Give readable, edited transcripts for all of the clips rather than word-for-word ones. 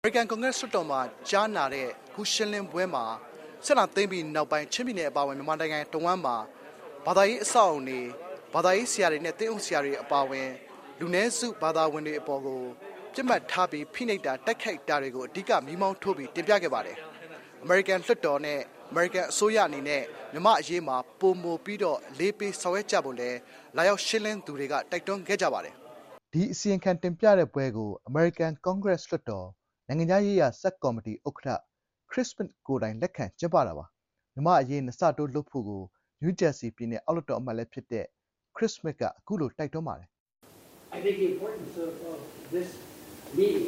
American Congress လွှတ်တော်မှာကြားနာတဲ့ခုရှင်းလင်းပွဲမှာဆက်လက်သိမ်းပြီးနောက်ပိုင်းချင်းပြည်နယ်အပါအဝင်မြန်မာနိုင်ငံတဝန်းမှာဘာသာရေးအဆောက်အအုံတွေဘာသာရေးဆရာတွေနဲ့တင်းအုပ်ဆရာတွေအပါအဝင်လူနည်းစုဘာသာဝင်တွေအပေါ်ကိုပြစ်မှတ်ထားပြီးဖိနှိပ်တာတိုက်ခိုက်တာတွေကိုအဓိကမီးမောင်းထိုးပြီးတင်ပြခဲ့ပါတယ်။ American လွှတ်တော်နဲ့ American အစိုးရအနေနဲ့မြန်မာအရေးမှာပုံမပြီးတော့လေးပေးဆောင်ရွက်ကြဖို့လဲလာရောက်ရှင်းလင်းသူတွေကတိုက်တွန်းခဲ့ကြပါတယ်။ဒီအစီရင်ခံတင်ပြတဲ့ပွဲကို American Congress လွှတ်တော်နိုင်ငံခြားရေးရာစက်ကော်မတီဥက္ကဋ္ဌ Chris Smith ကိုယ်တိုင်လက်ခံကျင်းပတာပါ။မြန်မာအရေးနှစ်ဆတိုးလုပ်ဖို့ကို New Jersey ပြည်နယ်အောက်လွှတ်တော်အမတ်လည်းဖြစ်တဲ့ Chris Smith ကအခုလိုတိုက်တွန်းပါတယ်။ I think the importance of this meeting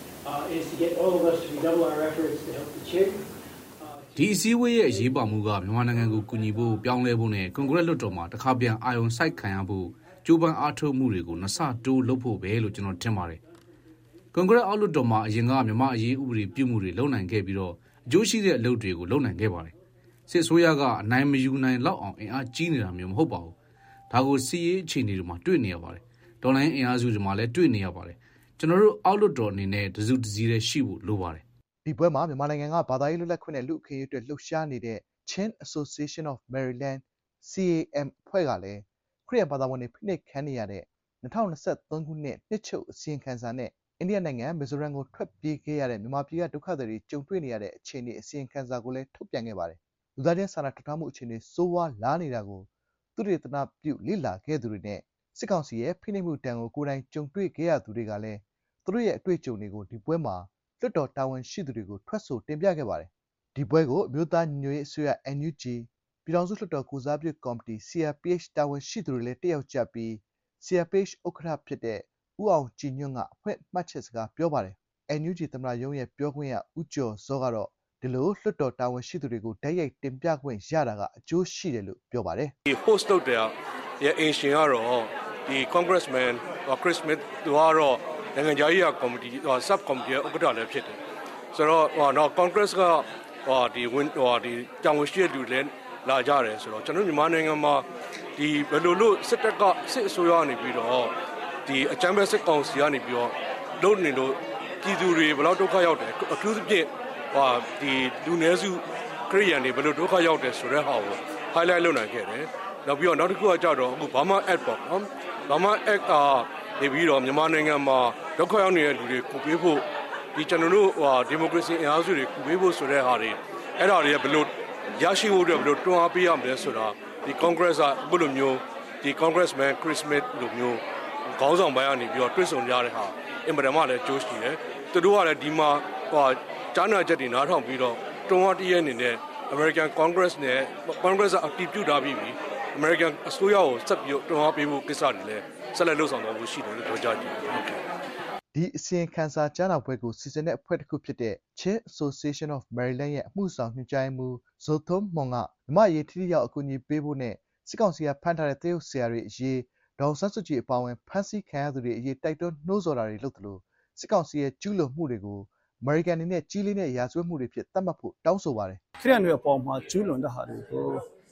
is to get all of us to redouble our efforts to help the Chin. ဒီအစည်းအဝေးရဲ့အရေးပါမှုကမြန်မာနိုင်ငံကိုကူညီဖို့ပြောင်းလဲဖို့နဲ့ကွန်ဂရက်လွှတ်တော်မှာတစ်ခါပြန်အာရုံစိုက်ခံရဖို့ကြိုးပမ်းအားထုတ်မှုတွေကိုနှစ်ဆတိုးလုပ်ဖို့ပဲလို့ကျွန်တော်ထင်ပါတယ်။ကွန်ဂရက်အောက်လွှတ်တော်မှာအရင်ကမြန်မာအရေးဥပဒေပြုမှုတွေလုပ်နိုင်ခဲ့ပြီးတော့အကျိုးရှိတဲ့အလုပ်တွေကိုလုပ်နိုင်ခဲ့ပါတယ်။စစ်ဆိုးရကအနိုင်မယူနိုင်လောက်အောင်အင်အားကြီးနေတာမျိုးမဟုတ်ပါဘူး။ဒါကိုစီးရေးအခြေအနေတွေမှာတွေ့နေရပါတယ်။ဒေါ်လာအင်အားစုတွေမှာလည်းတွေ့နေရပါတယ်။ကျွန်တော်တို့အောက်လွှတ်တော်အနေနဲ့တစုတစည်းတည်းရှိဖို့လိုပါတယ်။ဒီပွဲမှာမြန်မာနိုင်ငံကဘာသာရေးလွတ်လပ်ခွင့်နဲ့လူ့အခွင့်အရေးအတွက်လှုပ်ရှားနေတဲ့ Chin Association of Maryland CAM အဖွဲ့ကလည်းခရစ်ယာန်ဘာသာဝင်တွေဖိနှိပ်ခံနေရတဲ့2023ခုနှစ်နှစ်ချုပ်အစီရင်ခံစာနဲ့အိန္ဒိယနိုင်ငံမီဇိုရမ်ကိုထွက်ပြေးခဲ့ရတဲ့မြန်မာပြည်ကဒုက္ခသည်တွေကြုံတွေ့နေရတဲ့အခြေအနေအစီရင်ခံစာကိုလည်းထုတ်ပြန်ခဲ့ပါတယ်။လူသားချင်းစာနာထောက်ထားမှုအခြေအနေဆိုးဝါးလာနေတာကိုသုတေသနပြုလေ့လာခဲ့သူတွေနဲ့စစ်ကောင်စီရဲ့ဖိနှိပ်မှုတံကိုကိုယ်တိုင်ကြုံတွေ့ခဲ့ရသူတွေကလည်းသူတို့ရဲ့အတွေ့အကြုံတွေကိုဒီပွဲမှာလွှတ်တော်တာဝန်ရှိသူတွေကိုထွက်ဆိုတင်ပြခဲ့ပါတယ်။ဒီပွဲကိုအမျိုးသားညီညွတ်ရေးအစိုးရ NUG ပြည်ထောင်စုလွှတ်တော်ကိုစားပြုကော်မတီ CRPH တာဝန်ရှိသူတွေလည်းတက်ရောက်ကြပြီး CRPH ဥက္ကဋ္ဌဖြစ်တဲ့ဦးအောင်ကြည်ညွန့်ကအဖွင့်မှတ်ချက်စကားပြောပါတယ်။ NUG သမ္မတရုံးရဲ့ပြောခွင့်ရဦးကျော်ဇောကတော့ဒီလိုလွှတ်တော်တာဝန်ရှိသူတွေကိုတိုက်ရိုက်တင်ပြခွင့်ရတာကအကျိုးရှိတယ်လို့ပြောပါတယ်။ဒီ host လုပ်တဲ့ရဲ့အင်ရှင်ကတော့ဒီ Congressman Chris Smith သူကတော့နိုင်ငံခြားရေးရာကော်မတီ sub committee ဥက္ကဋ္ဌလည်းဖြစ်တယ်။ဆိုတော့Congress ကဒီတာဝန်ရှိတဲ့လူလည်းလာကြတယ်ဆိုတော့ကျွန်တော်မြန်မာနိုင်ငံမှာဒီဘယ်လိုလို့စစ်တပ်ကစစ်အစိုးရနေပြီးတော့ဒီအကြမ်းဖက်စစ်ကောင်စီကနေပြီးတော့လုပ်နေလို့ပြည်သူတွေဘယ်လောက်ဒုက္ခရောက်တယ်အထူးသဖြင့်ဒီလူနည်းစုခရိယန်တွေဘယ်လိုဒုက္ခရောက်တယ်ဆိုတဲ့ဟာကို highlight လုပ်နိုင်ခဲ့တယ်။နောက်ပြီးတော့နောက်တစ်ခုကကြတော့အခု Burma Act ပေါ့နော်။ Burma Act ကနေပြီးတော့မြန်မာနိုင်ငံမှာဒုက္ခရောက်နေတဲ့လူတွေကူပေးဖို့ဒီကျွန်တော်တို့ဒီမိုကရေစီအင်အားစုတွေကူပေးဖို့ဆိုတဲ့ဟာတွေအဲ့ဒါတွေကဘယ်လိုရရှိဖို့အတွက်ဘယ်လိုတွန်းအားပေးရမလဲဆိုတာဒီ Congress ကဘယ်လိုမျိုးဒီ Congressman Chris Smith လိုမျိုးခေါင်းဆောင်ပိုင်းကနေပြီးတော့တွစ်ဆုံကြတဲ့ဟာအင်မတန်မှလည်းကြိုးရှိတယ်။သူတို့ကလည်းဒီမှာကြားနာချက်တွေနားထောင်ပြီးတော့တွန်းအားတည်းအနေနဲ့ American Congress နဲ့ Congress ကအတည်ပြုထားပြီးပြီ။ American အစိုးရကိုဆက်ပြီးတွန်းအားပေးဖို့ကိစ္စတွေလည်းဆက်လက်လုပ်ဆောင်သွားဖို့ရှိတယ်လို့ပြောကြတယ်။ဟုတ်ကဲ့။ဒီအစီရင်ခံစာကြားနာပွဲကိုစီစဉ်တဲ့အဖွဲ့တစ်ခုဖြစ်တဲ့ Chin Association of Maryland ရဲ့အမှုဆောင်ညွှန်ကြားရေးမှူးဇိုသွန်းမွန်ကမြန်မာအရေးထိထိရောက်အကူအညီပေးဖို့နဲ့စစ်ကောင်စီကဖမ်းထားတဲ့တရုတ်ဆရာတွေအရေးဒေါ်အောင်ဆန်းစုကြည်အပါအဝင်ဖမ်းဆီးခံရသူတွေအရေးတိုက်တွန်းနှိုးဆော်တာတွေလုပ်သလိုစစ်ကောင်စီရဲ့ကျူးလွန်မှုတွေကိုအမေရိကန်အနေနဲ့ကြီးလေးတဲ့ရာဇဝတ်မှုတွေဖြစ်သတ်မှတ်ဖို့တောင်းဆိုပါတယ်။ခရစ်ယာန်တွေအပေါ်မှာကျူးလွန်တဲ့ဟာတွေကို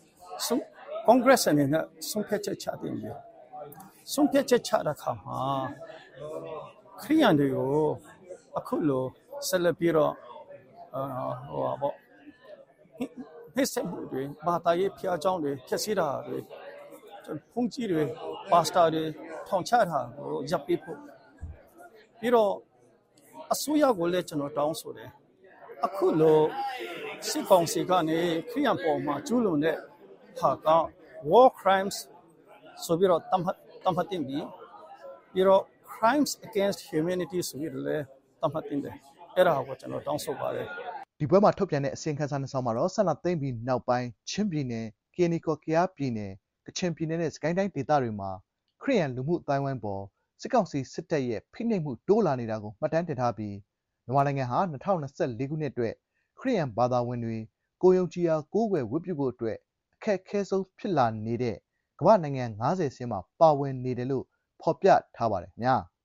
Congress အနေနဲ့ဆုံးဖြတ်ချက်ချတင်တယ်။ဆုံးဖြတ်ချက်ချတဲ့အခါမှာခရစ်ယာန်တွေကိုအခုလိုဆက်လက်ပြီးတော့နှိစက်မှုတွေဘာသာရေးဖျားเจ้าတွေဖျက်ဆီးတာတွေဖုန်ကြီးတွေပါစတာတွေထောင်ချတာကိုရပ်ပေးဖို့ပြီးတော့အစိုးရကိုလည်းကျွန်တော်တောင်းဆိုတယ်အခုလိုစစ်ကောင်စီကနေခရစ်ယာန်ပေါ်မှာကျူးလွန်တဲ့ဟာက war crimes ဆိုပြီးတော့တမတ်တင်ပြီးတော့ crimes against humanity ဆိုပြီးတော့လည်းတမတ်တင်တယ်အဲ့ဒါကိုကျွန်တော်တောင်းဆိုပါတယ်ဒီပွဲမှာထုတ်ပြန်တဲ့အစီရင်ခံစာနှစ်စောင်မှာတော့ဆက်လက်သိမ်းပြီးနောက်ပိုင်းချင်းပြည်နယ်ကရင်နီကော်ကယားပြည်နယ်ကချင်ပြည်နယ်နဲ့စကိုင်းတိုင်းဒေသတွေမှာခရစ်ယာန်လူမှုအတိုင်းဝိုင်းပေါ်စစ်ကောင်စီစစ်တပ်ရဲ့ဖိနှိပ်မှုတိုးလာနေတာကိုမှတ်တမ်းတင်ထားပြီးမြန်မာနိုင်ငံဟာ2024ခုနှစ်အတွက်ခရစ်ယာန်ဘာသာဝင်တွေကိုယုံကြည်ရာကိုးကွယ်ဝတ်ပြုဖို့အတွက်အခက်အခဲဆုံးဖြစ်လာနေတဲ့ကမ္ဘာနိုင်ငံ90ဆင်းမှာပါဝင်နေတယ်လို့ဖော်ပြထားပါတယ်ခင်ဗျာ